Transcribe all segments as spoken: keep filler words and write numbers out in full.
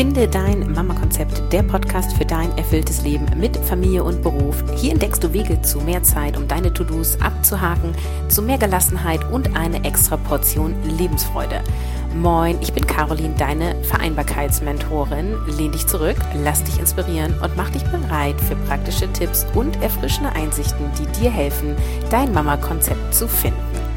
Finde dein Mama-Konzept, der Podcast für dein erfülltes Leben mit Familie und Beruf. Hier entdeckst du Wege zu mehr Zeit, um deine To-Dos abzuhaken, zu mehr Gelassenheit und eine extra Portion Lebensfreude. Moin, ich bin Caroline, deine Vereinbarkeitsmentorin. Lehn dich zurück, lass dich inspirieren und mach dich bereit für praktische Tipps und erfrischende Einsichten, die dir helfen, dein Mama-Konzept zu finden.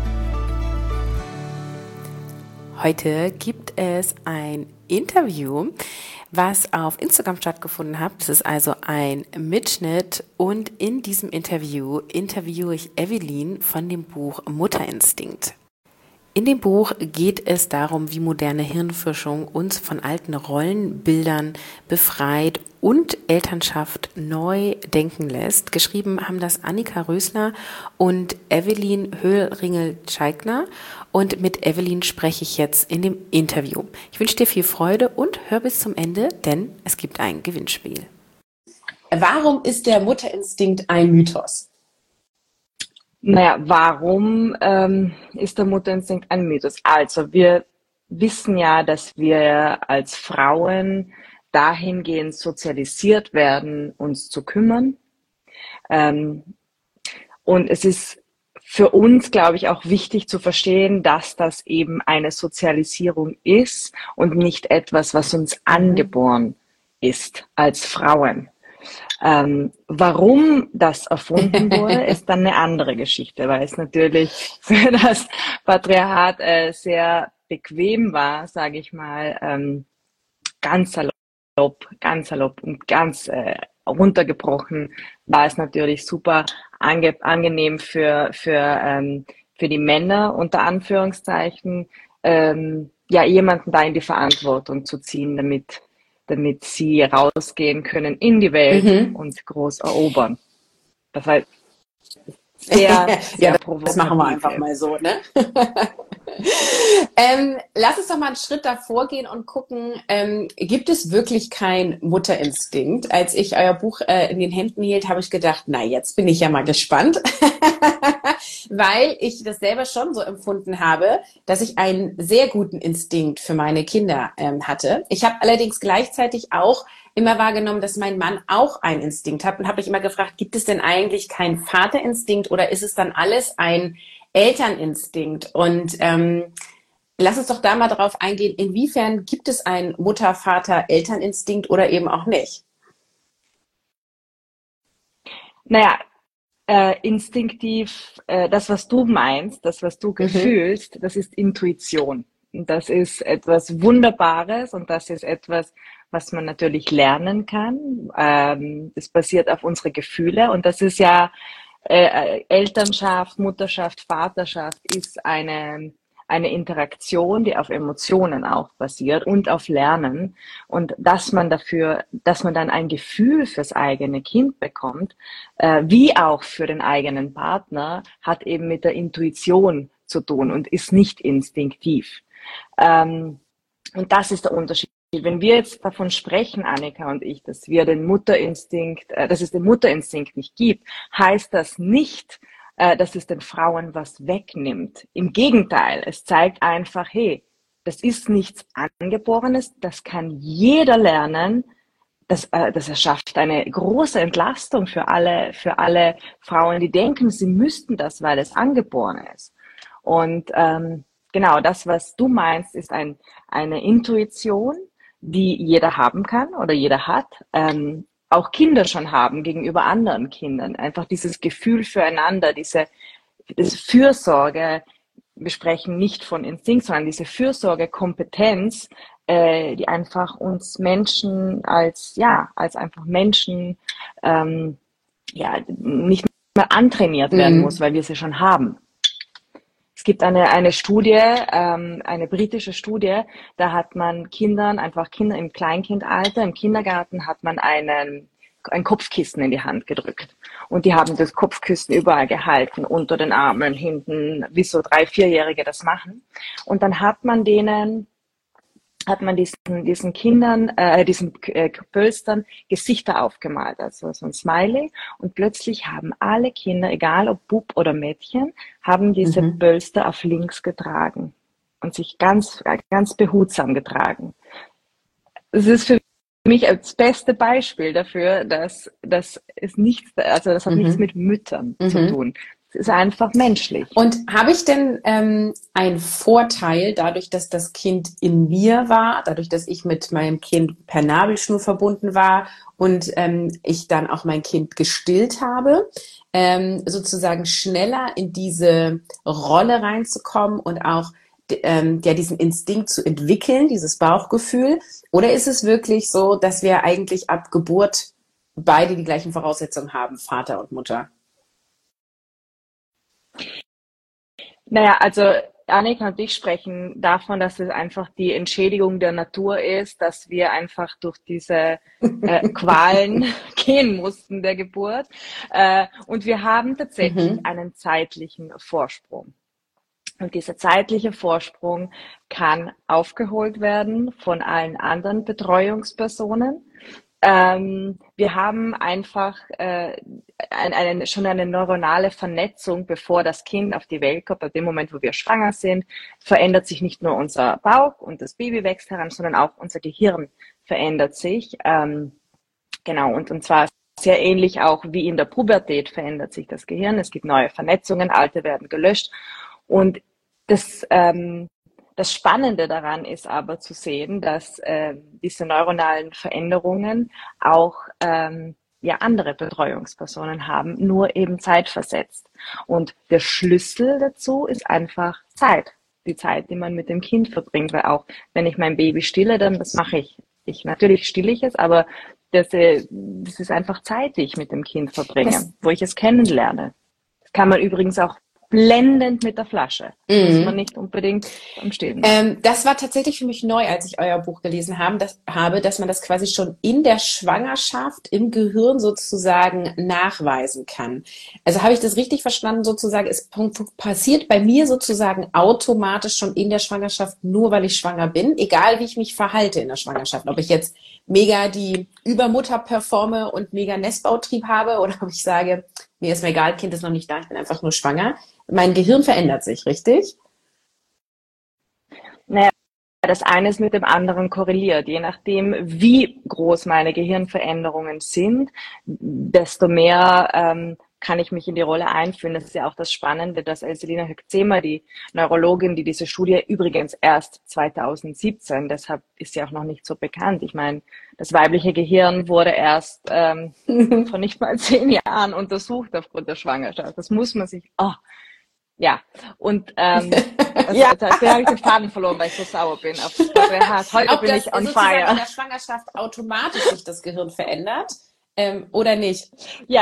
Heute gibt es ein Interview, was auf Instagram stattgefunden hat. Das ist also ein Mitschnitt und in diesem Interview interviewe ich Evelyn von dem Buch Mutterinstinkt. In dem Buch geht es darum, wie moderne Hirnforschung uns von alten Rollenbildern befreit und Elternschaft neu denken lässt. Geschrieben haben das Annika Rösler und Evelyn Höhlringel-Scheigner. Und mit Evelyn spreche ich jetzt in dem Interview. Ich wünsche dir viel Freude und hör bis zum Ende, denn es gibt ein Gewinnspiel. Warum ist der Mutterinstinkt ein Mythos? Naja, warum ähm, ist der Mutterinstinkt ein Mythos? Also wir wissen ja, dass wir als Frauen dahingehend sozialisiert werden, uns zu kümmern. Ähm, und es ist für uns, glaube ich, auch wichtig zu verstehen, dass das eben eine Sozialisierung ist und nicht etwas, was uns angeboren ist als Frauen. Ähm, warum das erfunden wurde, ist dann eine andere Geschichte, weil es natürlich für das Patriarchat äh, sehr bequem war, sage ich mal, ähm, ganz salopp, ganz salopp und ganz äh, runtergebrochen, war es natürlich super ange angenehm für für ähm, für die Männer unter Anführungszeichen, ähm, ja jemanden da in die Verantwortung zu ziehen, damit damit sie rausgehen können in die Welt mhm. und groß erobern. Das heißt, sehr, sehr ja, das machen wir einfach mal so, ne? ähm, lass uns doch mal einen Schritt davor gehen und gucken, ähm, gibt es wirklich keinen Mutterinstinkt? Als ich euer Buch äh, in den Händen hielt, habe ich gedacht, na, jetzt bin ich ja mal gespannt, weil ich das selber schon so empfunden habe, dass ich einen sehr guten Instinkt für meine Kinder ähm, hatte. Ich habe allerdings gleichzeitig auch immer wahrgenommen, dass mein Mann auch einen Instinkt hat und habe mich immer gefragt, gibt es denn eigentlich keinen Vaterinstinkt oder ist es dann alles ein Elterninstinkt? Und ähm, lass uns doch da mal drauf eingehen, inwiefern gibt es einen Mutter-Vater-Elterninstinkt oder eben auch nicht? Naja, äh, instinktiv, äh, das, was du meinst, das, was du mhm. gefühlst, das ist Intuition. Und das ist etwas Wunderbares und das ist etwas, was man natürlich lernen kann. Ähm, das basiert auf unsere Gefühle und das ist ja äh, Elternschaft, Mutterschaft, Vaterschaft ist eine eine Interaktion, die auf Emotionen auch basiert und auf Lernen und dass man dafür, dass man dann ein Gefühl fürs eigene Kind bekommt, äh, wie auch für den eigenen Partner, hat eben mit der Intuition zu tun und ist nicht instinktiv. Ähm, und das ist der Unterschied. Wenn wir jetzt davon sprechen, Annika und ich, dass wir den Mutterinstinkt, äh, dass es den Mutterinstinkt nicht gibt, heißt das nicht, äh, dass es den Frauen was wegnimmt. Im Gegenteil, es zeigt einfach, hey, das ist nichts Angeborenes, das kann jeder lernen. Das, äh, das erschafft eine große Entlastung für alle, für alle Frauen, die denken, sie müssten das, weil es angeboren ist. Und ähm, genau das, was du meinst, ist ein, eine Intuition, die jeder haben kann oder jeder hat, ähm, auch Kinder schon haben gegenüber anderen Kindern. Einfach dieses Gefühl füreinander, diese, diese Fürsorge, wir sprechen nicht von Instinkt, sondern diese Fürsorgekompetenz, äh, die einfach uns Menschen als, ja, als einfach Menschen, ähm, ja, nicht mehr antrainiert werden mhm. muss, weil wir sie schon haben. Es gibt eine, eine Studie, ähm, eine britische Studie, da hat man Kindern, einfach Kinder im Kleinkindalter, im Kindergarten hat man einen, ein Kopfkissen in die Hand gedrückt. Und die haben das Kopfkissen überall gehalten, unter den Armen, hinten, wie so drei-, vierjährige das machen. Und dann hat man denen hat man diesen, diesen Kindern, äh, diesen äh, Pölstern Gesichter aufgemalt, also so ein Smiley. Und plötzlich haben alle Kinder, egal ob Bub oder Mädchen, haben diese mhm. Pölster auf links getragen und sich ganz, ganz behutsam getragen. es ist für mich das beste Beispiel dafür, dass, dass es nichts, also das hat nichts Mhm. mit Müttern zu Mhm. tun. Es ist einfach menschlich. Und habe ich denn ähm, einen Vorteil dadurch, dass das Kind in mir war, dadurch, dass ich mit meinem Kind per Nabelschnur verbunden war und ähm, ich dann auch mein Kind gestillt habe, ähm, sozusagen schneller in diese Rolle reinzukommen und auch d- ähm, ja, diesen Instinkt zu entwickeln, dieses Bauchgefühl? Oder ist es wirklich so, dass wir eigentlich ab Geburt beide die gleichen Voraussetzungen haben, Vater und Mutter? Naja, also Annika und ich sprechen davon, dass es einfach die Entschädigung der Natur ist, dass wir einfach durch diese äh, Qualen gehen mussten der Geburt. Äh, und wir haben tatsächlich Mhm. einen zeitlichen Vorsprung. Und dieser zeitliche Vorsprung kann aufgeholt werden von allen anderen Betreuungspersonen. Ähm, wir haben einfach äh, ein, eine, schon eine neuronale Vernetzung, bevor das Kind auf die Welt kommt. Ab dem Moment, wo wir schwanger sind, verändert sich nicht nur unser Bauch und das Baby wächst heran, sondern auch unser Gehirn verändert sich. Ähm, genau, und, und zwar sehr ähnlich auch wie in der Pubertät verändert sich das Gehirn. Es gibt neue Vernetzungen, alte werden gelöscht. Und das, ähm, das Spannende daran ist aber zu sehen, dass äh, diese neuronalen Veränderungen auch ähm, ja andere Betreuungspersonen haben, nur eben zeitversetzt. Und der Schlüssel dazu ist einfach Zeit. Die Zeit, die man mit dem Kind verbringt, weil auch wenn ich mein Baby stille, dann das mache ich. Ich natürlich stille ich es, aber das, äh, das ist einfach Zeit, die ich mit dem Kind verbringe, Das, wo ich es kennenlerne. Das kann man übrigens auch blendend mit der Flasche. Muss man mhm. nicht unbedingt beim Stillen machen. Ähm, das war tatsächlich für mich neu, als ich euer Buch gelesen haben, das, habe, dass man das quasi schon in der Schwangerschaft im Gehirn sozusagen nachweisen kann. Also habe ich das richtig verstanden, sozusagen, es p- passiert bei mir sozusagen automatisch schon in der Schwangerschaft, nur weil ich schwanger bin, egal wie ich mich verhalte in der Schwangerschaft. Ob ich jetzt mega die Übermutter performe und mega Nestbautrieb habe oder ob ich sage, mir ist mir egal, Kind ist noch nicht da, ich bin einfach nur schwanger. Mein Gehirn verändert sich, richtig? Naja, das eine ist mit dem anderen korreliert. Je nachdem, wie groß meine Gehirnveränderungen sind, desto mehr ähm, kann ich mich in die Rolle einfühlen. Das ist ja auch das Spannende, dass Elselina Hökzema, die Neurologin, die diese Studie übrigens erst zwanzig siebzehn, deshalb ist sie auch noch nicht so bekannt. Ich meine, das weibliche Gehirn wurde erst ähm, vor nicht mal zehn Jahren untersucht aufgrund der Schwangerschaft. Das muss man sich, oh, ja, und ähm, also, Ja. jetzt habe ich den Faden verloren, weil ich so sauer bin. Auf Gabriel Haas. Heute Ob bin das ich on sozusagen in fire. der Schwangerschaft automatisch sich das Gehirn verändert ähm, oder nicht? Ja,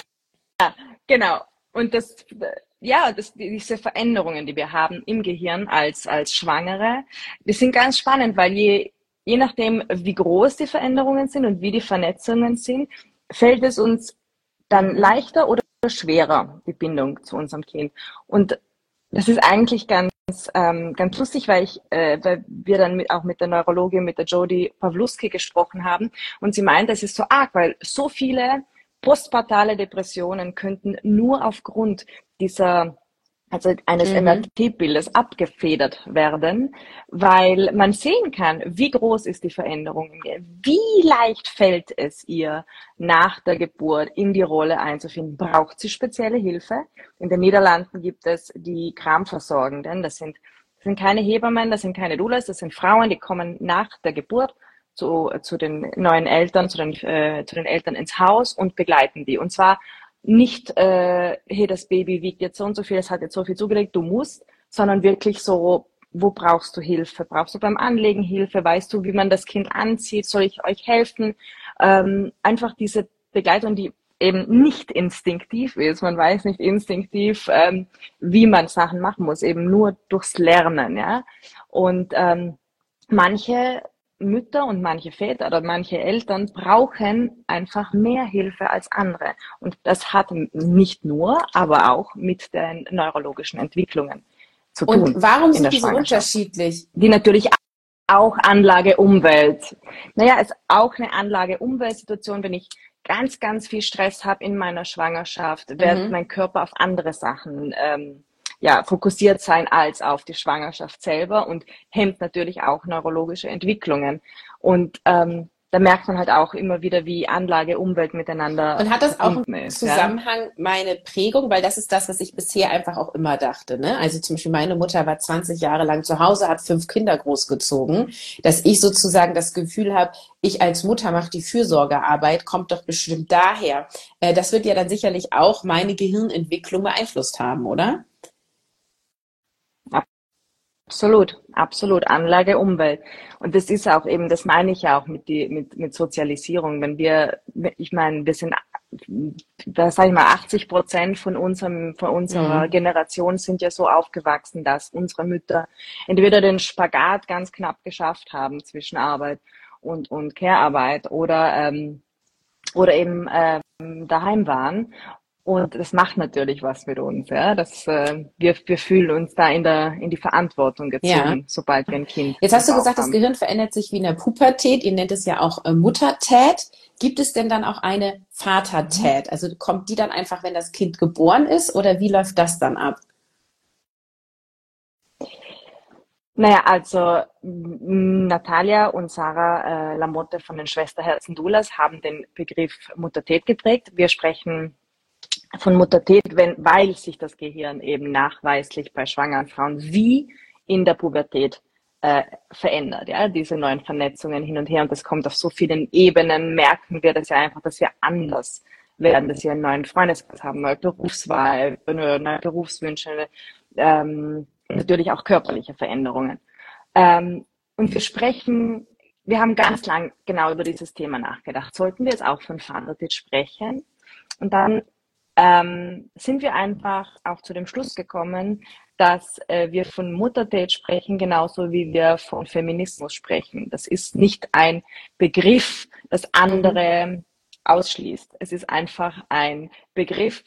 genau. Und das, ja, das, diese Veränderungen, die wir haben im Gehirn als, als Schwangere, die sind ganz spannend, weil je, je nachdem, wie groß die Veränderungen sind und wie die Vernetzungen sind, fällt es uns dann Mhm. leichter oder schwerer, die Bindung zu unserem Kind. Und das ist eigentlich ganz, ähm, ganz lustig, weil ich, äh, weil wir dann mit, auch mit der Neurologin, mit der Jodie Pawluski gesprochen haben und sie meinte, es ist so arg, weil so viele postpartale Depressionen könnten nur aufgrund dieser, also eines Mhm. M R T-Bildes abgefedert werden, weil man sehen kann, wie groß ist die Veränderung in ihr, wie leicht fällt es ihr nach der Geburt in die Rolle einzufinden. Braucht sie spezielle Hilfe? In den Niederlanden gibt es die Kramversorgenden, das sind, das sind keine Hebammen, das sind keine Doulas, das sind Frauen, die kommen nach der Geburt zu, zu den neuen Eltern, zu den, äh, zu den Eltern ins Haus und begleiten die. Und zwar nicht, äh, hey, das Baby wiegt jetzt so und so viel, es hat jetzt so viel zugelegt, du musst, sondern wirklich so, wo brauchst du Hilfe? Brauchst du beim Anlegen Hilfe? Weißt du, wie man das Kind anzieht? Soll ich euch helfen? Ähm, einfach diese Begleitung, die eben nicht instinktiv ist. Man weiß nicht instinktiv, ähm, wie man Sachen machen muss, eben nur durchs Lernen, ja. Und ähm, manche Mütter und manche Väter oder manche Eltern brauchen einfach mehr Hilfe als andere. Und das hat nicht nur, aber auch mit den neurologischen Entwicklungen zu Und tun warum in der sind die so Schwangerschaft. unterschiedlich? Die natürlich auch Anlage Umwelt. Naja, ist auch eine Anlage Umweltsituation. Wenn ich ganz, ganz viel Stress habe in meiner Schwangerschaft, wird Mhm. mein Körper auf andere Sachen ähm, ja, fokussiert sein als auf die Schwangerschaft selber und hemmt natürlich auch neurologische Entwicklungen. Und ähm, da merkt man halt auch immer wieder, wie Anlage, Umwelt miteinander Und hat das auch verbunden im ist, ja. Zusammenhang meine Prägung, weil das ist das, was ich bisher einfach auch immer dachte, ne? Also zum Beispiel meine Mutter war zwanzig Jahre lang zu Hause, hat fünf Kinder großgezogen, dass ich sozusagen das Gefühl habe, ich als Mutter mache die Fürsorgearbeit, kommt doch bestimmt daher. Äh, das wird ja dann sicherlich auch meine Gehirnentwicklung beeinflusst haben, oder? Absolut, absolut. Anlage, Umwelt. Und das ist auch eben, das meine ich ja auch mit die, mit, mit Sozialisierung. Wenn wir, ich meine, wir sind, da sage ich mal, achtzig Prozent von unserem, von unserer Mhm. Generation sind ja so aufgewachsen, dass unsere Mütter entweder den Spagat ganz knapp geschafft haben zwischen Arbeit und, und Care-Arbeit oder, ähm, oder eben ähm, daheim waren. Und das macht natürlich was mit uns, ja. Das, äh, wir, wir fühlen uns da in der, in die Verantwortung Ja. gezogen, sobald wir ein Kind Jetzt im hast du Bauch gesagt, das haben. Gehirn verändert sich wie in der Pubertät. Ihr nennt es ja auch äh, Muttertät. Gibt es denn dann auch eine Vatertät? Also kommt die dann einfach, wenn das Kind geboren ist, oder wie läuft das dann ab? Naja, also m, Natalia und Sarah äh, Lamotte von den Schwesterherzen Doulas haben den Begriff Muttertät geprägt. Wir sprechen von Muttertät, wenn, weil sich das Gehirn eben nachweislich bei schwangeren Frauen wie in der Pubertät äh, verändert. Ja, diese neuen Vernetzungen hin und her, und das kommt auf so vielen Ebenen, merken wir das ja einfach, dass wir anders werden, dass wir einen neuen Freundeskreis haben, neue Berufswahl, neue Berufswünsche, ähm, natürlich auch körperliche Veränderungen. Ähm, und wir sprechen, wir haben ganz lang genau über dieses Thema nachgedacht. Sollten wir jetzt auch von Vatertät sprechen? Und dann ähm, sind wir einfach auch zu dem Schluss gekommen, dass äh, wir von Muttertät sprechen, genauso wie wir von Feminismus sprechen. Das ist nicht ein Begriff, das andere ausschließt. Es ist einfach ein Begriff,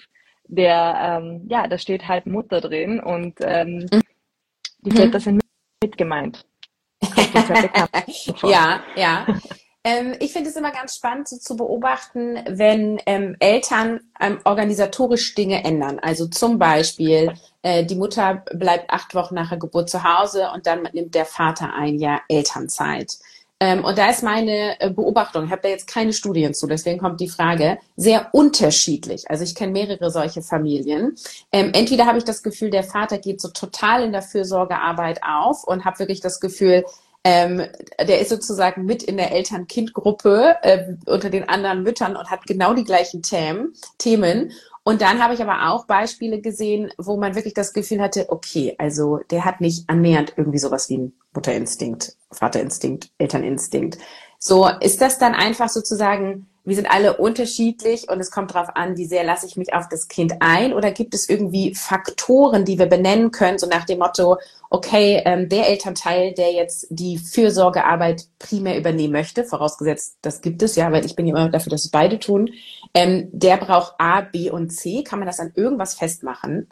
der, ähm, ja, da steht halt Mutter drin, und ähm, die Väter sind mit gemeint. Kommt uns sehr bekannt vor. Ja, ja. Ähm, ich finde es immer ganz spannend so zu beobachten, wenn ähm, Eltern ähm, organisatorisch Dinge ändern. Also zum Beispiel, äh, die Mutter bleibt acht Wochen nach der Geburt zu Hause und dann nimmt der Vater ein Jahr Elternzeit. Ähm, und da ist meine äh, Beobachtung, ich habe da jetzt keine Studien zu, deswegen kommt die Frage, sehr unterschiedlich. Also ich kenne mehrere solche Familien. Ähm, entweder habe ich das Gefühl, der Vater geht so total in der Fürsorgearbeit auf und habe wirklich das Gefühl, ähm, der ist sozusagen mit in der Eltern-Kind-Gruppe äh, unter den anderen Müttern und hat genau die gleichen Themen. Themen. Und dann habe ich aber auch Beispiele gesehen, wo man wirklich das Gefühl hatte, okay, also der hat nicht annähernd irgendwie sowas wie einen Mutterinstinkt, Vaterinstinkt, Elterninstinkt. So, ist das dann einfach sozusagen, wir sind alle unterschiedlich und es kommt darauf an, wie sehr lasse ich mich auf das Kind ein, oder gibt es irgendwie Faktoren, die wir benennen können, so nach dem Motto, okay, ähm, der Elternteil, der jetzt die Fürsorgearbeit primär übernehmen möchte, vorausgesetzt, das gibt es ja, weil ich bin ja immer dafür, dass es beide tun, ähm, der braucht A, B und C. Kann man das an irgendwas festmachen?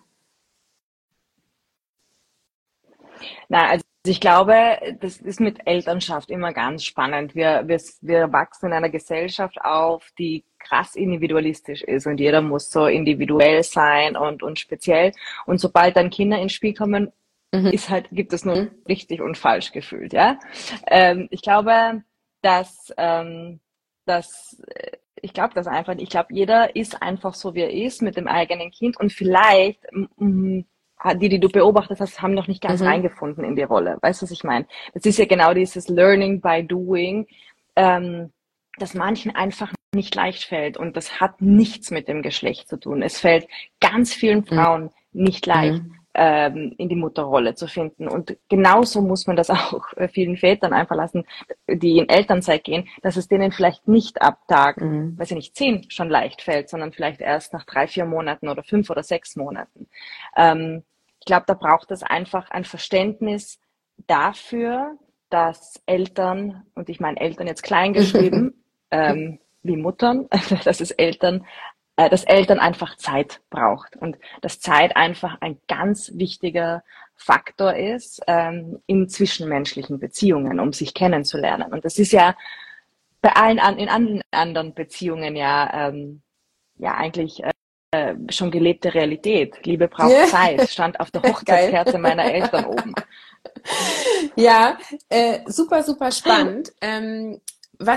Na, also ich glaube, das ist mit Elternschaft immer ganz spannend. Wir, wir, wir wachsen in einer Gesellschaft auf, die krass individualistisch ist, und jeder muss so individuell sein und, und speziell. Und sobald dann Kinder ins Spiel kommen, Mhm. ist halt, gibt es nur richtig und falsch gefühlt, ja. Ähm, ich glaube, dass, ähm, dass, ich glaube das einfach, ich glaube, jeder ist einfach so, wie er ist, mit dem eigenen Kind, und vielleicht, m- die, die du beobachtet hast, haben noch nicht ganz Mhm. reingefunden in die Rolle. Weißt du, was ich meine? Das ist ja genau dieses Learning by Doing, ähm, das manchen einfach nicht leicht fällt. Und das hat nichts mit dem Geschlecht zu tun. Es fällt ganz vielen Frauen nicht leicht, Mhm. ähm, in die Mutterrolle zu finden. Und genauso muss man das auch vielen Vätern einfach lassen, die in Elternzeit gehen, dass es denen vielleicht nicht ab Tag, Mhm. weiß ich nicht, zehn schon leicht fällt, sondern vielleicht erst nach drei, vier Monaten oder fünf oder sechs Monaten. Ähm, ich glaube, da braucht es einfach ein Verständnis dafür, dass Eltern, und ich meine Eltern jetzt klein geschrieben, ähm, wie Muttern, dass es Eltern, äh, dass Eltern einfach Zeit braucht, und dass Zeit einfach ein ganz wichtiger Faktor ist ähm, in zwischenmenschlichen Beziehungen, um sich kennenzulernen. Und das ist ja bei allen an, in allen anderen Beziehungen ja ähm, ja eigentlich äh, schon gelebte Realität. Liebe braucht Ja. Zeit, stand auf der Hochzeitskerze meiner Eltern oben. Ja, äh, super, super spannend. Ähm, was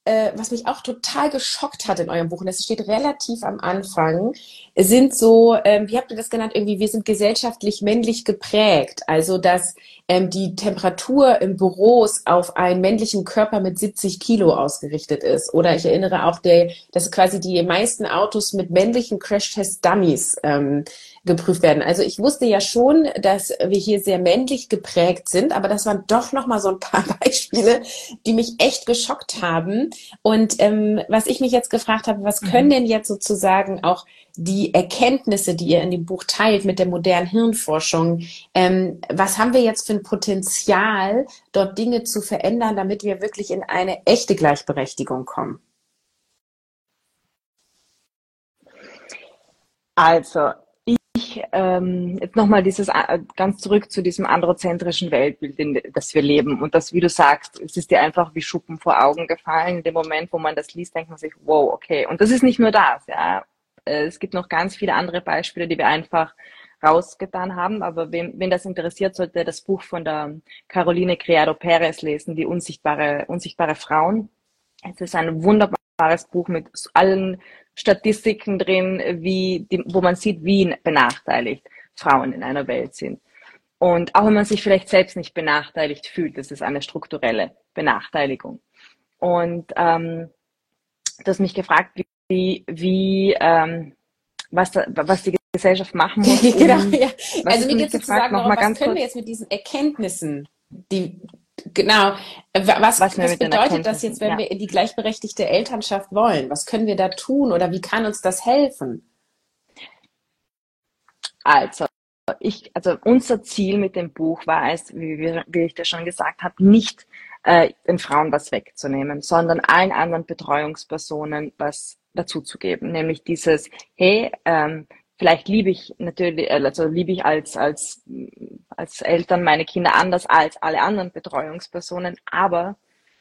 äh, was mich auch total geschockt hat in eurem Buch, und das steht relativ am Anfang, sind so, ähm, wie habt ihr das genannt, irgendwie, wir sind gesellschaftlich männlich geprägt. Also, dass ähm, die Temperatur im Büros auf einen männlichen Körper mit siebzig Kilo ausgerichtet ist. Oder ich erinnere auch, der, dass quasi die meisten Autos mit männlichen Crash-Test-Dummies ähm, geprüft werden. Also ich wusste ja schon, dass wir hier sehr männlich geprägt sind, aber das waren doch noch mal so ein paar Beispiele, die mich echt geschockt haben. Und ähm, was ich mich jetzt gefragt habe, was können denn jetzt sozusagen auch die Erkenntnisse, die ihr in dem Buch teilt mit der modernen Hirnforschung, ähm, was haben wir jetzt für ein Potenzial, dort Dinge zu verändern, damit wir wirklich in eine echte Gleichberechtigung kommen? Also, ich, ähm, jetzt nochmal dieses, äh, ganz zurück zu diesem androzentrischen Weltbild, in das wir leben. Und das, wie du sagst, es ist dir einfach wie Schuppen vor Augen gefallen. In dem Moment, wo man das liest, denkt man sich, wow, okay. Und das ist nicht nur das, ja. Äh, Es gibt noch ganz viele andere Beispiele, die wir einfach rausgetan haben. Aber wen, wen das interessiert, sollte das Buch von der Caroline Criado Perez lesen, die unsichtbare, unsichtbare Frauen. Es ist ein wunderbares Buch mit allen Statistiken drin, wie die, wo man sieht, wie benachteiligt Frauen in einer Welt sind. Und auch wenn man sich vielleicht selbst nicht benachteiligt fühlt, das ist eine strukturelle Benachteiligung. Und ähm, du hast mich gefragt, wie, wie ähm, was, da, was die Gesellschaft machen muss. Um, genau, ja. Was Also mir geht es sozusagen darum, was können wir jetzt mit diesen Erkenntnissen, die genau, was, Was wir was mit den bedeutet das jetzt, Erkenntnissen, wenn ja. wir in die gleichberechtigte Elternschaft wollen? Was können wir da tun oder wie kann uns das helfen? Also, ich, also unser Ziel mit dem Buch war es, wie, wir, wie ich das schon gesagt habe, nicht äh, den Frauen was wegzunehmen, sondern allen anderen Betreuungspersonen was dazuzugeben, nämlich dieses, hey, ähm, vielleicht liebe ich natürlich, also liebe ich als als als Eltern meine Kinder anders als alle anderen Betreuungspersonen, aber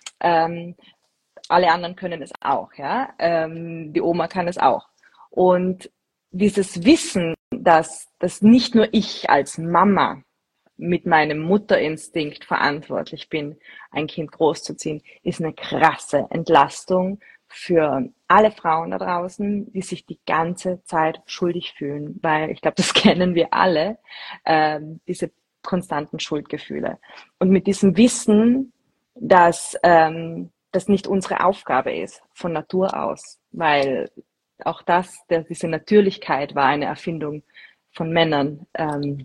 ähm, alle anderen können es auch, ja. Ähm, die Oma kann es auch. Und dieses Wissen, dass, dass nicht nur ich als Mama mit meinem Mutterinstinkt verantwortlich bin, ein Kind großzuziehen, ist eine krasse Entlastung für alle Frauen da draußen, die sich die ganze Zeit schuldig fühlen, weil ich glaube, das kennen wir alle, ähm, diese konstanten Schuldgefühle. Und mit diesem Wissen, dass ähm, das nicht unsere Aufgabe ist, von Natur aus, weil auch das, der, diese Natürlichkeit war eine Erfindung von Männern, ähm,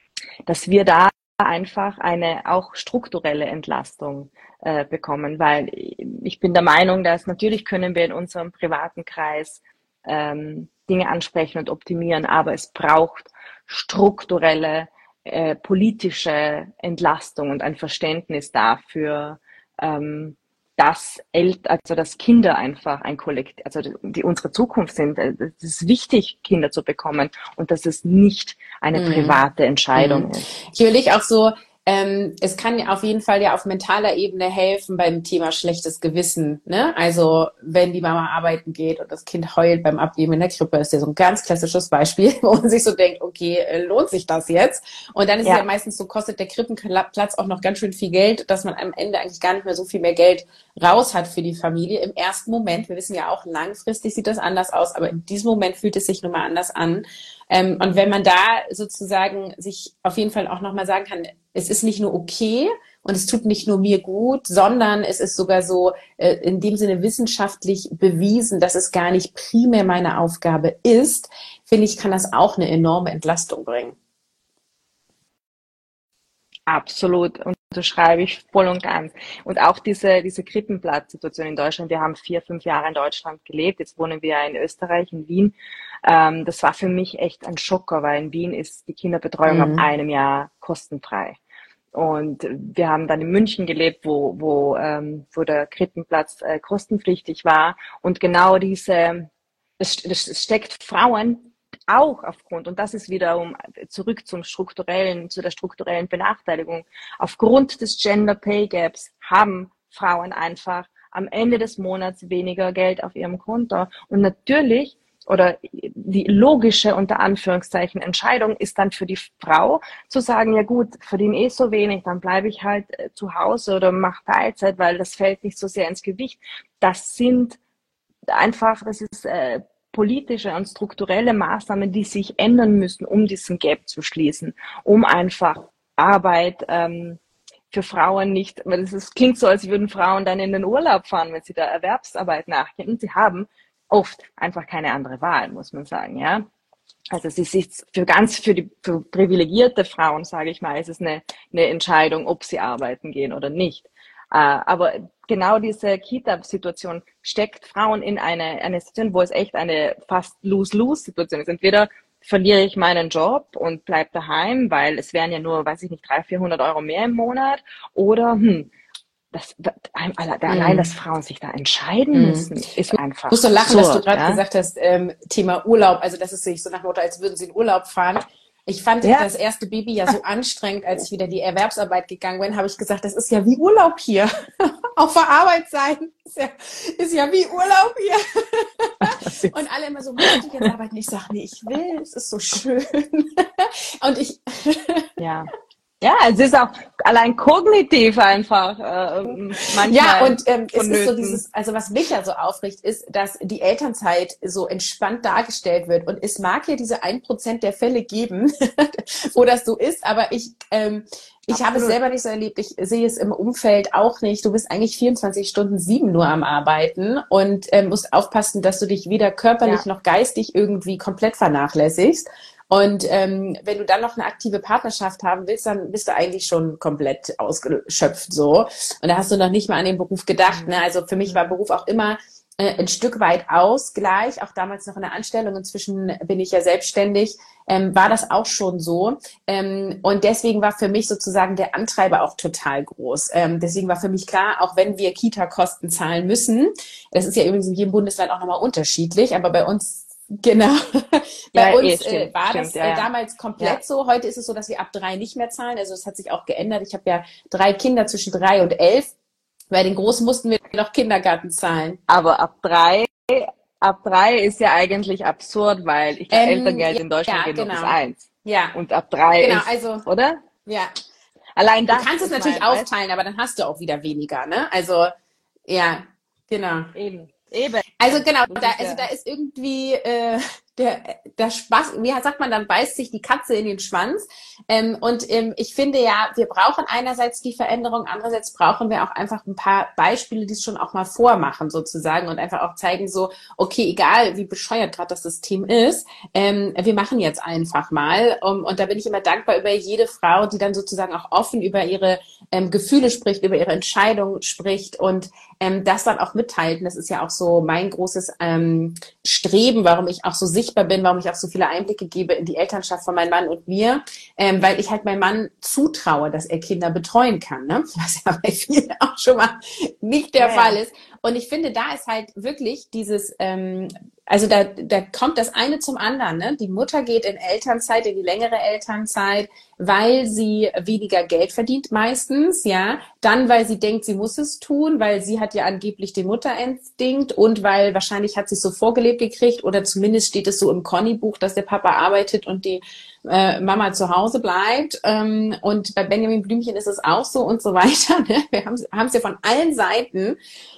dass wir da einfach eine auch strukturelle Entlastung äh, bekommen, weil ich bin der Meinung, dass natürlich können wir in unserem privaten Kreis ähm, Dinge ansprechen und optimieren, aber es braucht strukturelle äh, politische Entlastung und ein Verständnis dafür, ähm, dass El also dass Kinder einfach ein Kollektiv, also die unsere Zukunft sind. Es ist wichtig, Kinder zu bekommen und dass es nicht eine private Entscheidung Mhm. ist. Ich überlege auch so, ähm, es kann ja auf jeden Fall ja auf mentaler Ebene helfen beim Thema schlechtes Gewissen. Ne? Also wenn die Mama arbeiten geht und das Kind heult beim Abgeben in der Krippe, ist ja so ein ganz klassisches Beispiel, wo man sich so denkt, okay, äh, lohnt sich das jetzt? Und dann ist es ja Ja, meistens so, kostet der Krippenplatz auch noch ganz schön viel Geld, dass man am Ende eigentlich gar nicht mehr so viel mehr Geld raus hat für die Familie. Im ersten Moment, wir wissen ja auch, langfristig sieht das anders aus, aber in diesem Moment fühlt es sich nun mal anders an. Ähm, und wenn man da sozusagen sich auf jeden Fall auch nochmal sagen kann, es ist nicht nur okay und es tut nicht nur mir gut, sondern es ist sogar so äh, in dem Sinne wissenschaftlich bewiesen, dass es gar nicht primär meine Aufgabe ist, finde ich, kann das auch eine enorme Entlastung bringen. absolut. Unterschreibe ich voll und ganz. Und auch diese, diese Krippenplatzsituation in Deutschland. Wir haben vier, fünf Jahre in Deutschland gelebt. Jetzt wohnen wir in Österreich, in Wien. Ähm, das war für mich echt ein Schocker, weil in Wien ist die Kinderbetreuung ab Mhm. einem Jahr kostenfrei. Und wir haben dann in München gelebt, wo, wo, ähm, wo der Krippenplatz äh, kostenpflichtig war. Und genau diese, das, das steckt Frauen auch aufgrund, und das ist wiederum zurück zum strukturellen, zu der strukturellen Benachteiligung. Aufgrund des Gender Pay Gaps haben Frauen einfach am Ende des Monats weniger Geld auf ihrem Konto. Und natürlich oder die logische, unter Anführungszeichen, Entscheidung ist dann für die Frau zu sagen, ja gut, verdiene eh so wenig, dann bleibe ich halt äh, zu Hause oder mache Teilzeit, weil das fällt nicht so sehr ins Gewicht. Das sind einfach, das ist äh, politische und strukturelle Maßnahmen, die sich ändern müssen, um diesen Gap zu schließen, um einfach Arbeit ähm, für Frauen nicht, weil das ist, klingt so, als würden Frauen dann in den Urlaub fahren, wenn sie der Erwerbsarbeit nachgehen. Und sie haben oft einfach keine andere Wahl, muss man sagen, ja. Also es ist für ganz, für die für privilegierte Frauen, sage ich mal, ist es eine, eine Entscheidung, ob sie arbeiten gehen oder nicht. Äh, aber genau diese Kita-Situation steckt Frauen in eine, eine Situation, wo es echt eine fast Lose-Lose-Situation ist. Entweder verliere ich meinen Job und bleib daheim, weil es wären ja nur, weiß ich nicht, dreihundert, vierhundert Euro mehr im Monat, oder hm, das, allein, allein, dass Frauen sich da entscheiden müssen, ist einfach. Ich muss so lachen, absurd, dass du gerade ja? gesagt hast, ähm, Thema Urlaub, also das ist sich so nach dem Motto, als würden sie in Urlaub fahren. Ich fand Ja. das erste Baby ja so anstrengend, als ich wieder in die Erwerbsarbeit gegangen bin, habe ich gesagt, das ist ja wie Urlaub hier. Auf der Arbeit sein ist ja, ist ja wie Urlaub hier. Und alle immer so, möchte ich jetzt arbeiten? Ich sage, nee, ich will, es ist so schön. Und ich... Ja. Ja, es ist auch allein kognitiv einfach äh, manchmal. Ja, und ähm, es vonnöten. ist so dieses, also was mich ja so aufregt, ist, dass die Elternzeit so entspannt dargestellt wird. Und es mag ja diese ein Prozent der Fälle geben, wo das so ist, aber ich, ähm, ich habe es selber nicht so erlebt. Ich sehe es im Umfeld auch nicht. Du bist eigentlich vierundzwanzig Stunden sieben nur am Arbeiten und ähm, musst aufpassen, dass du dich weder körperlich Ja. noch geistig irgendwie komplett vernachlässigst. Und ähm, wenn du dann noch eine aktive Partnerschaft haben willst, dann bist du eigentlich schon komplett ausgeschöpft so. Und da hast du noch nicht mal an den Beruf gedacht. Ne? Also für mich war Beruf auch immer äh, ein Stück weit Ausgleich, auch damals noch in der Anstellung. Inzwischen bin ich ja selbstständig, ähm, war das auch schon so. Ähm, und deswegen war für mich sozusagen der Antreiber auch total groß. Ähm, deswegen war für mich klar, auch wenn wir Kita-Kosten zahlen müssen, das ist ja übrigens in jedem Bundesland auch nochmal unterschiedlich, aber bei uns Genau. Bei Ja, uns eh, stimmt, äh, war stimmt, das ja, äh, ja. damals komplett Ja. so. Heute ist es so, dass wir ab drei nicht mehr zahlen. Also das hat sich auch geändert. Ich habe ja drei Kinder zwischen drei und elf. Bei den Großen mussten wir noch Kindergarten zahlen. Aber ab drei, ab drei ist ja eigentlich absurd, weil ich glaube, Ähm, Elterngeld ja, in Deutschland ja, geht nur genau. bis eins. Ja, Und ab drei genau. ist, Also oder? ja, Allein du das kannst es ist natürlich mein, weißt aufteilen, aber dann hast du auch wieder weniger. Ne? Also ja, genau. du, eben, eben. Also genau, Das da, ist also ja- da ist irgendwie äh, der, der Spaß, wie sagt man, dann beißt sich die Katze in den Schwanz. Ähm, und ähm, ich finde ja, wir brauchen einerseits die Veränderung, andererseits brauchen wir auch einfach ein paar Beispiele, die es schon auch mal vormachen sozusagen und einfach auch zeigen so, okay, egal wie bescheuert gerade das System ist, ähm, wir machen jetzt einfach mal. Um, und da bin ich immer dankbar über jede Frau, die dann sozusagen auch offen über ihre ähm, Gefühle spricht, über ihre Entscheidungen spricht und ähm, das dann auch mitteilt. Und das ist ja auch so mein großes ähm, Streben, warum ich auch so sichtbar bin, warum ich auch so viele Einblicke gebe in die Elternschaft von meinem Mann und mir, ähm, weil ich halt meinem Mann zutraue, dass er Kinder betreuen kann, ne? Was ja bei vielen auch schon mal nicht der Ja, Fall ja. ist. Und ich finde, da ist halt wirklich dieses, ähm, also da, da kommt das eine zum anderen. Ne? Die Mutter geht in Elternzeit, in die längere Elternzeit, weil sie weniger Geld verdient meistens, ja. Dann, weil sie denkt, sie muss es tun, weil sie hat ja angeblich den Mutterinstinkt und weil wahrscheinlich hat sie es so vorgelebt gekriegt oder zumindest steht es so im Conny-Buch, dass der Papa arbeitet und die äh, Mama zu Hause bleibt. Ähm, und bei Benjamin Blümchen ist es auch so und so weiter. Ne? Wir haben es ja von allen Seiten.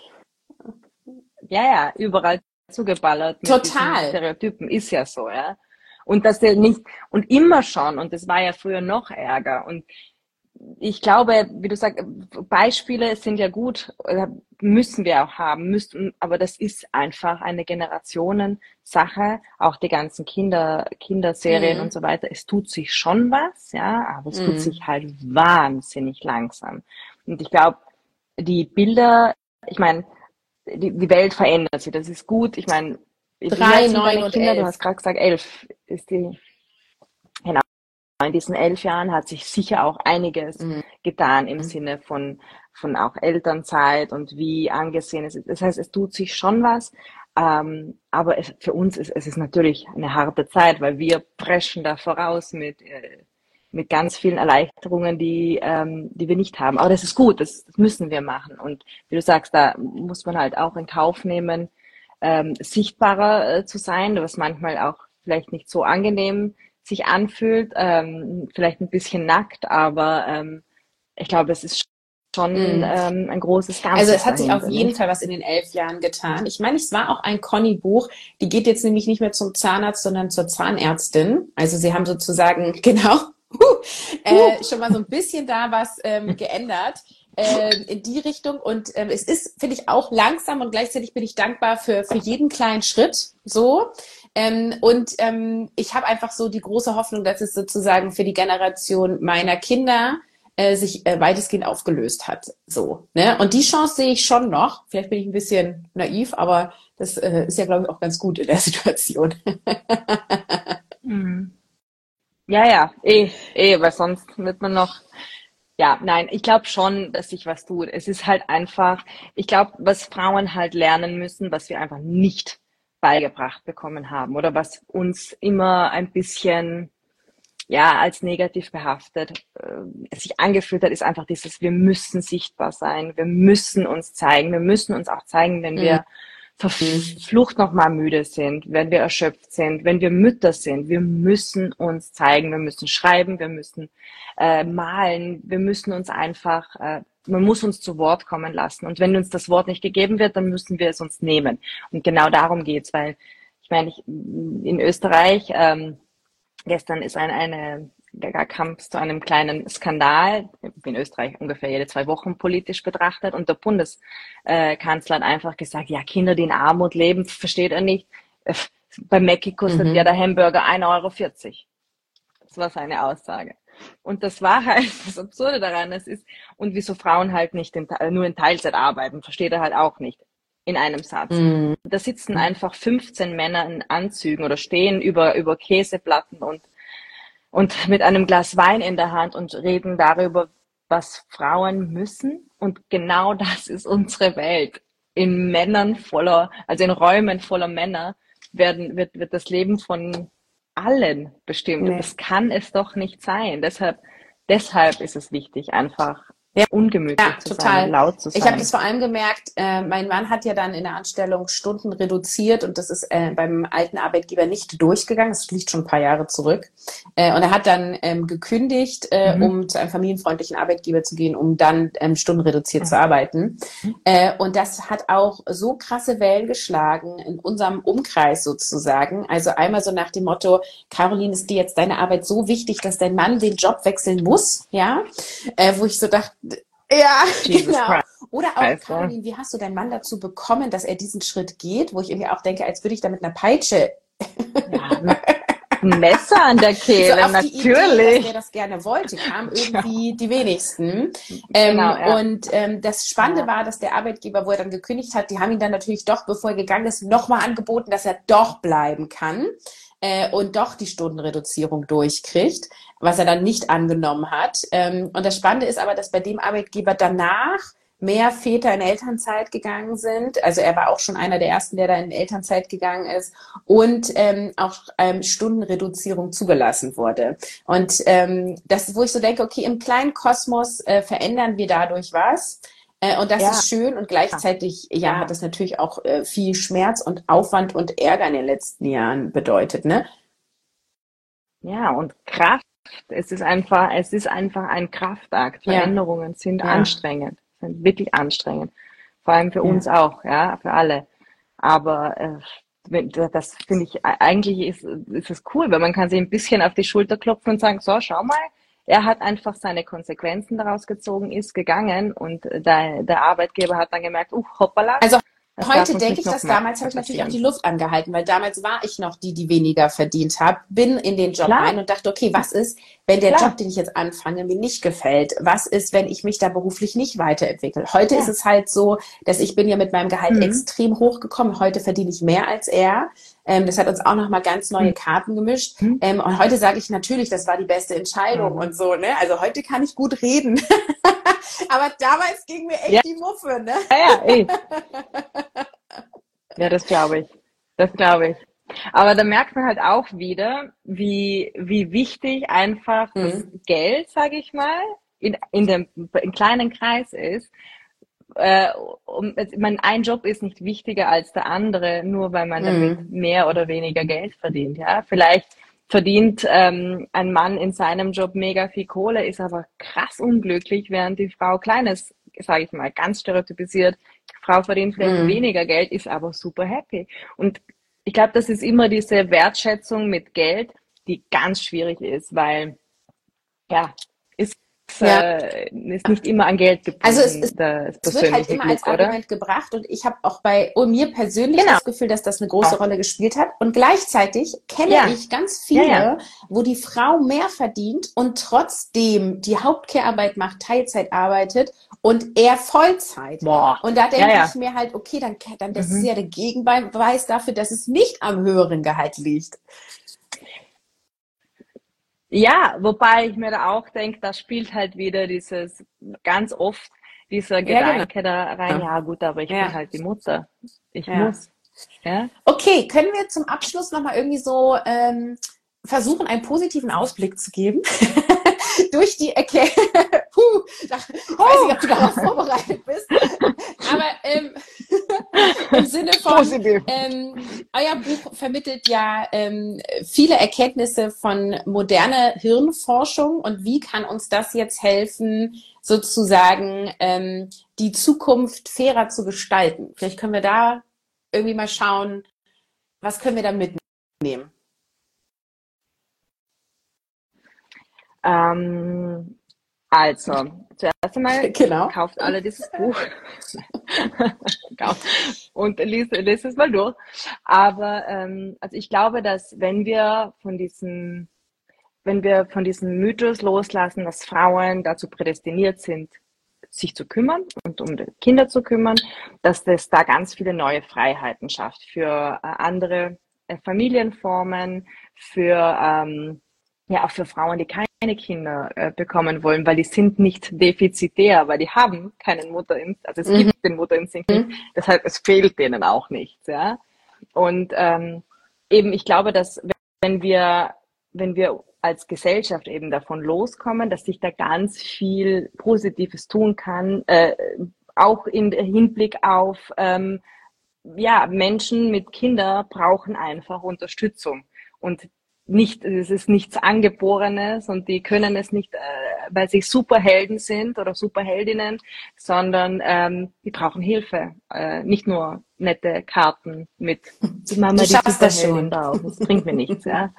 Ja, ja, überall zugeballert mit Total. diesen Stereotypen, ist ja so, ja. Und dass der nicht, und immer schon, und das war ja früher noch ärger. Und ich glaube, wie du sagst, Beispiele sind ja gut, oder müssen wir auch haben, müssen, aber das ist einfach eine Generationensache, auch die ganzen Kinder, Kinderserien Mhm. und so weiter. Es tut sich schon was, ja, aber es tut Mhm. sich halt wahnsinnig langsam. Und ich glaube, die Bilder, ich meine, die, die Welt verändert sich, das ist gut. Ich meine, wie Drei, alt sind neun deine und Kinder? Du elf. hast gerade gesagt, elf ist die. Genau. In diesen elf Jahren hat sich sicher auch einiges Mhm. getan im Sinne von, von auch Elternzeit und wie angesehen es ist. Das heißt, es tut sich schon was. Ähm, aber es, für uns ist es ist natürlich eine harte Zeit, weil wir preschen da voraus mit, äh, mit ganz vielen Erleichterungen, die, ähm, die wir nicht haben. Aber das ist gut, das, das müssen wir machen. Und wie du sagst, da muss man halt auch in Kauf nehmen, ähm, sichtbarer äh, zu sein, was manchmal auch vielleicht nicht so angenehm sich anfühlt, ähm, vielleicht ein bisschen nackt, aber ähm, ich glaube, es ist schon Mm. ähm, ein großes Ganzes Also es hat sich auf dahinter, jeden nicht? Fall was in den elf Jahren getan. Ich meine, es war auch ein Conny-Buch. Die geht jetzt nämlich nicht mehr zum Zahnarzt, sondern zur Zahnärztin. Also sie haben sozusagen, genau, äh, schon mal so ein bisschen da was ähm, geändert äh, in die Richtung. Und ähm, es ist, finde ich, auch langsam und gleichzeitig bin ich dankbar für, für jeden kleinen Schritt so. Ähm, und ähm, ich habe einfach so die große Hoffnung, dass es sozusagen für die Generation meiner Kinder äh, sich äh, weitestgehend aufgelöst hat. So, ne? Und die Chance sehe ich schon noch. Vielleicht bin ich ein bisschen naiv, aber das äh, ist ja, glaube ich, auch ganz gut in der Situation. Mhm. Ja, ja, eh, eh, weil sonst wird man noch, ja, nein, ich glaube schon, dass sich was tut. Es ist halt einfach, ich glaube, was Frauen halt lernen müssen, was wir einfach nicht beigebracht bekommen haben oder was uns immer ein bisschen, ja, als negativ behaftet äh, sich angefühlt hat, ist einfach dieses, wir müssen sichtbar sein, wir müssen uns zeigen, wir müssen uns auch zeigen, wenn wir verflucht nochmal müde sind, wenn wir erschöpft sind, wenn wir Mütter sind. Wir müssen uns zeigen, wir müssen schreiben, wir müssen äh, malen, wir müssen uns einfach, äh, man muss uns zu Wort kommen lassen. Und wenn uns das Wort nicht gegeben wird, dann müssen wir es uns nehmen. Und genau darum geht's, weil ich meine, ich, in Österreich, ähm, gestern ist ein, eine, da kam es zu einem kleinen Skandal, in Österreich ungefähr jede zwei Wochen politisch betrachtet, und der Bundeskanzler hat einfach gesagt, ja, Kinder, die in Armut leben, versteht er nicht. Bei Mäcki kostet Mhm. ja der Hamburger ein Euro vierzig. Das war seine Aussage. Und das war halt das Absurde daran. Es ist, und wieso Frauen halt nicht in, nur in Teilzeit arbeiten, versteht er halt auch nicht. In einem Satz. Mhm. Da sitzen einfach fünfzehn Männer in Anzügen oder stehen über, über Käseplatten und, und mit einem Glas Wein in der Hand und reden darüber, was Frauen müssen. Und genau das ist unsere Welt. In Männern voller, also in Räumen voller Männer werden, wird, wird das Leben von allen bestimmt. Und Nee. das kann es doch nicht sein. Deshalb, deshalb ist es wichtig, einfach Ja. ungemütlich Ja, zu total. sein, laut zu sein. Ich habe das vor allem gemerkt, äh, mein Mann hat ja dann in der Anstellung Stunden reduziert und das ist äh, beim alten Arbeitgeber nicht durchgegangen. Das liegt schon ein paar Jahre zurück. Äh, und er hat dann ähm, gekündigt, äh, Mhm. um zu einem familienfreundlichen Arbeitgeber zu gehen, um dann ähm, stundenreduziert Mhm. zu arbeiten. Äh, und das hat auch so krasse Wellen geschlagen in unserem Umkreis sozusagen. Also einmal so nach dem Motto, Caroline, ist dir jetzt deine Arbeit so wichtig, dass dein Mann den Job wechseln muss? Ja, äh, wo ich so dachte, ja, Jesus genau. Christ. Oder auch, Christ, ja. Caroline, wie hast du deinen Mann dazu bekommen, dass er diesen Schritt geht? Wo ich irgendwie auch denke, als würde ich da mit einer Peitsche Ja, ein Messer an der so Kehle, auf die Idee, dass natürlich. der das gerne wollte, kamen irgendwie die wenigsten. Ähm, Genau, ja. Und ähm, das Spannende Ja. war, dass der Arbeitgeber, wo er dann gekündigt hat, die haben ihn dann natürlich doch, bevor er gegangen ist, nochmal angeboten, dass er doch bleiben kann äh, und doch die Stundenreduzierung durchkriegt, was er dann nicht angenommen hat. Ähm, und das Spannende ist aber, dass bei dem Arbeitgeber danach mehr Väter in Elternzeit gegangen sind. Also er war auch schon einer der ersten, der da in Elternzeit gegangen ist und ähm, auch ähm, Stundenreduzierung zugelassen wurde. Und ähm, das, wo ich so denke, okay, im kleinen Kosmos äh, verändern wir dadurch was. Äh, und das Ja. ist schön und gleichzeitig, ja, Ja. hat das natürlich auch äh, viel Schmerz und Aufwand und Ärger in den letzten Jahren bedeutet, ne? Ja, und Kraft. Es ist einfach, es ist einfach ein Kraftakt. Ja. Veränderungen sind Ja. anstrengend, sind wirklich anstrengend. Vor allem für Ja. uns auch, ja, für alle. Aber äh, wenn- das finde ich, eigentlich ist, ist es cool, weil man kann sich ein bisschen auf die Schulter klopfen und sagen, so, schau mal, er hat einfach seine Konsequenzen daraus gezogen, ist gegangen, und der, der Arbeitgeber hat dann gemerkt, uh, hoppala. Also das darf heute uns denke nicht ich, dass noch mal damals habe ich natürlich auch die passieren. Luft angehalten, weil damals war ich noch die, die weniger verdient hat, bin in den Job Klar. rein und dachte, okay, was ist, wenn der Klar. Job, den ich jetzt anfange, mir nicht gefällt? Was ist, wenn ich mich da beruflich nicht weiterentwickle? Heute Ja. ist es halt so, dass ich bin ja mit meinem Gehalt Mhm. extrem hochgekommen. Heute verdiene ich mehr als er. Ähm, das hat uns auch nochmal ganz neue Karten gemischt. Mhm. Ähm, und heute sage ich natürlich, das war die beste Entscheidung Mhm. und so, ne? Also heute kann ich gut reden. Aber damals ging mir echt Ja. die Muffe, ne? Ja, ja, eh. Ja, das glaube ich. Das glaube ich. Aber da merkt man halt auch wieder, wie, wie wichtig einfach das Mhm. Geld, sage ich mal, in, in dem in kleinen Kreis ist, äh, um, ich meine, ein Job ist nicht wichtiger als der andere, nur weil man damit Mhm. mehr oder weniger Geld verdient. Ja, vielleicht verdient ähm, ein Mann in seinem Job mega viel Kohle, ist aber krass unglücklich, während die Frau kleines, sage ich mal, ganz stereotypisiert, Frau verdient vielleicht Mhm. weniger Geld, ist aber super happy. Und ich glaube, das ist immer diese Wertschätzung mit Geld, die ganz schwierig ist, weil ja, ist, Ja. äh, ist nicht immer an Geld Also es, gebunden, das es wird halt persönliche immer als Glück, oder? Argument gebracht und ich habe auch bei oh, mir persönlich Genau. das Gefühl, dass das eine große Rolle gespielt hat. Und gleichzeitig kenne Ja. ich ganz Ja, viele, ja. wo die Frau mehr verdient und trotzdem die Hauptkehrarbeit macht, Teilzeit arbeitet und er Vollzeit. Boah. Und da denke Ja, ja. ich mir halt, okay, dann, dann das ist Mhm. ja der Gegenbeweis dafür, dass es nicht am höheren Gehalt liegt. Ja, wobei ich mir da auch denke, da spielt halt wieder dieses, ganz oft dieser Ja, genau. Gedanke da rein, ja gut, aber ich Ja. bin halt die Mutter. Ich Ja. muss. Ja. Okay, können wir zum Abschluss nochmal irgendwie so ähm, versuchen, einen positiven Ausblick zu geben? Durch die Ecke. Puh, da, ich weiß nicht, ob du darauf vorbereitet bist. Aber ähm, im Sinne von, Positiv. ähm, euer Buch vermittelt ja ähm, viele Erkenntnisse von moderner Hirnforschung. Und wie kann uns das jetzt helfen, sozusagen ähm, die Zukunft fairer zu gestalten? Vielleicht können wir da irgendwie mal schauen, was können wir da mitnehmen? Ähm, also, zuerst einmal Genau. kauft alle dieses Buch und liest, liest es mal durch. Aber ähm, also ich glaube, dass wenn wir von diesem, wenn wir von diesem Mythos loslassen, dass Frauen dazu prädestiniert sind, sich zu kümmern und um die Kinder zu kümmern, dass das da ganz viele neue Freiheiten schafft für äh, andere äh, Familienformen, für ähm, ja auch für Frauen, die keine Kinder äh, bekommen wollen, weil die sind nicht defizitär, weil die haben keinen Mutterinstinkt, also es Mhm. gibt den Mutterinstinkt nicht, deshalb es fehlt denen auch nichts, ja. Und ähm, eben, ich glaube, dass wenn wir, wenn wir als Gesellschaft eben davon loskommen, dass sich da ganz viel Positives tun kann, äh, auch im Hinblick auf, ähm, ja, Menschen mit Kindern brauchen einfach Unterstützung und nicht, es ist nichts Angeborenes und die können es nicht, äh, weil sie Superhelden sind oder Superheldinnen, sondern ähm, die brauchen Hilfe. Äh, nicht nur nette Karten mit die Mama, Du die schaffst das Superheldin schon. drauf. Das bringt mir nichts, ja.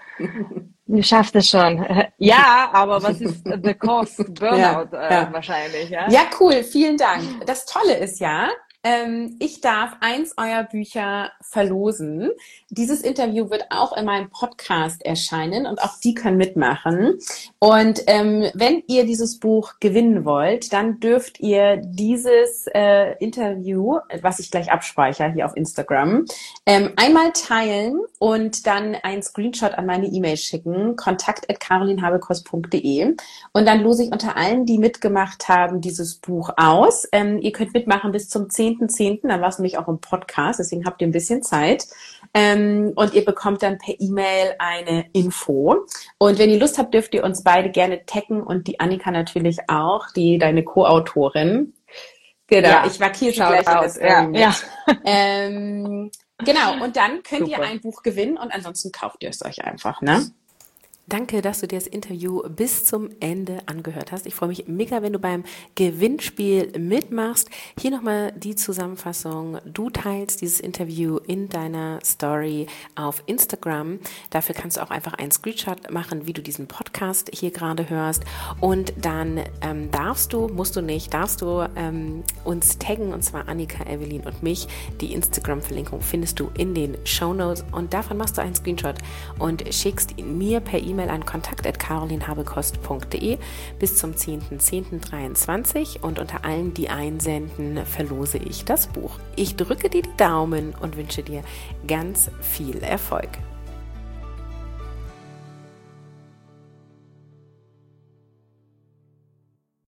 Du schaffst es schon. Ja, aber was ist the cost? Burnout Ja, äh, ja. wahrscheinlich, ja. Ja, cool, vielen Dank. Das Tolle ist ja, ähm, ich darf eins eurer Bücher verlosen. Dieses Interview wird auch in meinem Podcast erscheinen und auch die können mitmachen. Und ähm, wenn ihr dieses Buch gewinnen wollt, dann dürft ihr dieses äh, Interview, was ich gleich abspeichere hier auf Instagram, ähm, einmal teilen und dann einen Screenshot an meine E-Mail schicken, kontakt at carolinhabekost punkt de. Und dann lose ich unter allen, die mitgemacht haben, dieses Buch aus. Ähm, ihr könnt mitmachen bis zum zehnten zehnten Dann war es nämlich auch im Podcast, deswegen habt ihr ein bisschen Zeit. Ähm, und ihr bekommt dann per E-Mail eine Info. Und wenn ihr Lust habt, dürft ihr uns beide gerne taggen und die Annika natürlich auch, die deine Co-Autorin. Genau, Ja, ich markiere sie shout gleich in der out, Story ja, mit. ja. Ähm, genau, und dann könnt ihr Super. ein Buch gewinnen und ansonsten kauft ihr es euch einfach, ne? Danke, dass du dir das Interview bis zum Ende angehört hast. Ich freue mich mega, wenn du beim Gewinnspiel mitmachst. Hier nochmal die Zusammenfassung. Du teilst dieses Interview in deiner Story auf Instagram. Dafür kannst du auch einfach einen Screenshot machen, wie du diesen Podcast hier gerade hörst. Und dann ähm, darfst du, musst du nicht, darfst du ähm, uns taggen, und zwar Annika, Evelyn und mich. Die Instagram-Verlinkung findest du in den Shownotes und davon machst du einen Screenshot und schickst ihn mir per E-Mail an kontakt at carolinhabekost punkt de bis zum zehnten zehnten dreiundzwanzig und unter allen, die einsenden, verlose ich das Buch. Ich drücke dir die Daumen und wünsche dir ganz viel Erfolg.